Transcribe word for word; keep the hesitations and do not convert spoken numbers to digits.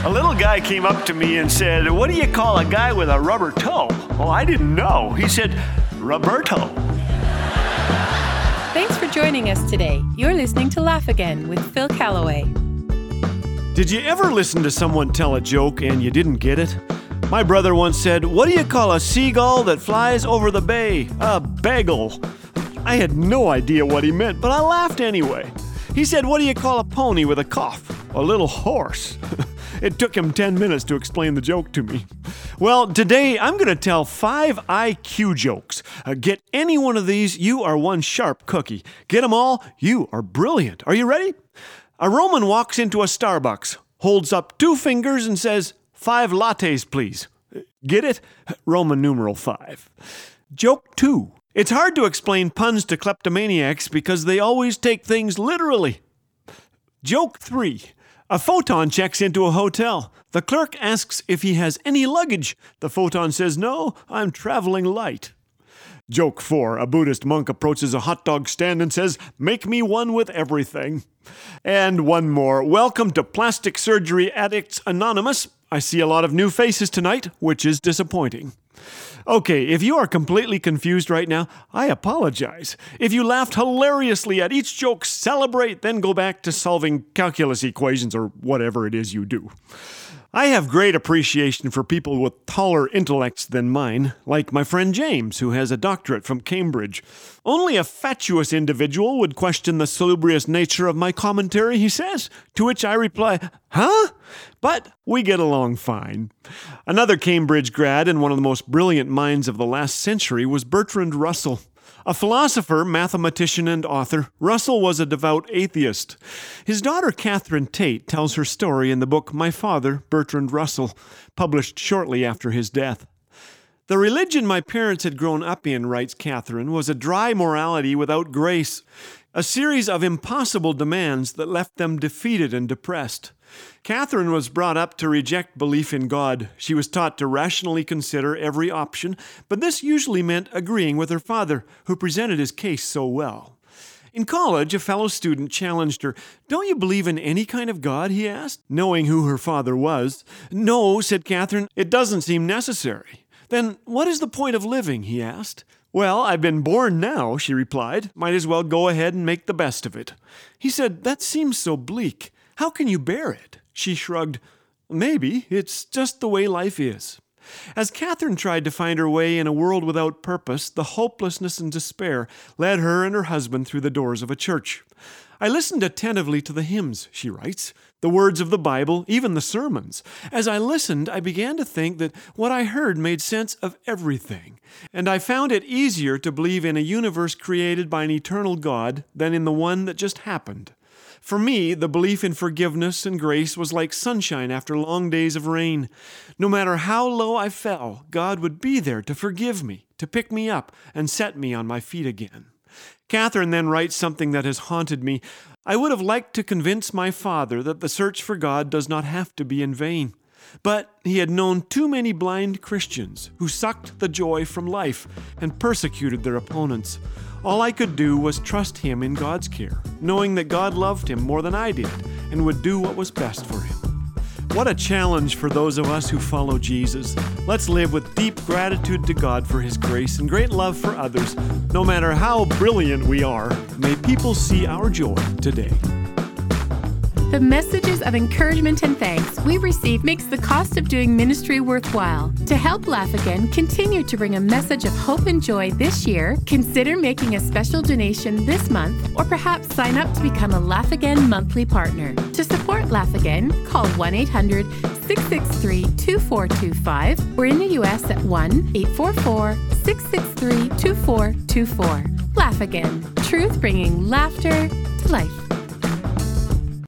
A little guy came up to me and said, "What do you call a guy with a rubber toe?" Well, I didn't know. He said, "Roberto." Thanks for joining us today. You're listening to Laugh Again with Phil Callaway. Did you ever listen to someone tell a joke and you didn't get it? My brother once said, "What do you call a seagull that flies over the bay?" A bagel. I had no idea what he meant, but I laughed anyway. He said, "What do you call a pony with a cough?" A little horse. It took him ten minutes to explain the joke to me. Well, today I'm going to tell five I Q jokes. Uh, get any one of these, you are one sharp cookie. Get them all, you are brilliant. Are you ready? A Roman walks into a Starbucks, holds up two fingers and says, "Five lattes, please." Get it? Roman numeral five. Joke two. It's hard to explain puns to kleptomaniacs because they always take things literally. Joke three. A photon checks into a hotel. The clerk asks if he has any luggage. The photon says, "No, I'm traveling light." Joke four. A Buddhist monk approaches a hot dog stand and says, "Make me one with everything." And one more. Welcome to Plastic Surgery Addicts Anonymous. I see a lot of new faces tonight, which is disappointing. Okay, if you are completely confused right now, I apologize. If you laughed hilariously at each joke, celebrate, then go back to solving calculus equations or whatever it is you do. I have great appreciation for people with taller intellects than mine, like my friend James, who has a doctorate from Cambridge. Only a fatuous individual would question the salubrious nature of my commentary, he says, to which I reply, "Huh?" But we get along fine. Another Cambridge grad and one of the most brilliant minds of the last century was Bertrand Russell. A philosopher, mathematician, and author, Russell was a devout atheist. His daughter Catherine Tate tells her story in the book My Father, Bertrand Russell, published shortly after his death. "The religion my parents had grown up in," writes Catherine, "was a dry morality without grace, a series of impossible demands that left them defeated and depressed. Catherine was brought up to reject belief in God. She was taught to rationally consider every option, but this usually meant agreeing with her father, who presented his case so well. In college, a fellow student challenged her. "Don't you believe in any kind of God?" he asked, knowing who her father was. "No," said Catherine, "it doesn't seem necessary." "Then what is the point of living?" he asked. "Well, I've been born now," she replied. "Might as well go ahead and make the best of it." He said, "That seems so bleak. How can you bear it?" She shrugged. "Maybe. It's just the way life is." As Catherine tried to find her way in a world without purpose, the hopelessness and despair led her and her husband through the doors of a church. "I listened attentively to the hymns," she writes, "the words of the Bible, even the sermons. As I listened, I began to think that what I heard made sense of everything, and I found it easier to believe in a universe created by an eternal God than in the one that just happened. For me, the belief in forgiveness and grace was like sunshine after long days of rain. No matter how low I fell, God would be there to forgive me, to pick me up, and set me on my feet again." Catherine then writes something that has haunted me. "I would have liked to convince my father that the search for God does not have to be in vain. But he had known too many blind Christians who sucked the joy from life and persecuted their opponents. All I could do was trust him in God's care, knowing that God loved him more than I did and would do what was best for him." What a challenge for those of us who follow Jesus. Let's live with deep gratitude to God for his grace and great love for others. No matter how brilliant we are, may people see our joy today. The messages of encouragement and thanks we receive makes the cost of doing ministry worthwhile. To help Laugh Again continue to bring a message of hope and joy this year, consider making a special donation this month, or perhaps sign up to become a Laugh Again monthly partner. To support Laugh Again, call one eight hundred six six three two four two five or in the U S at one eight four four six six three two four two four. Laugh Again, truth bringing laughter to life.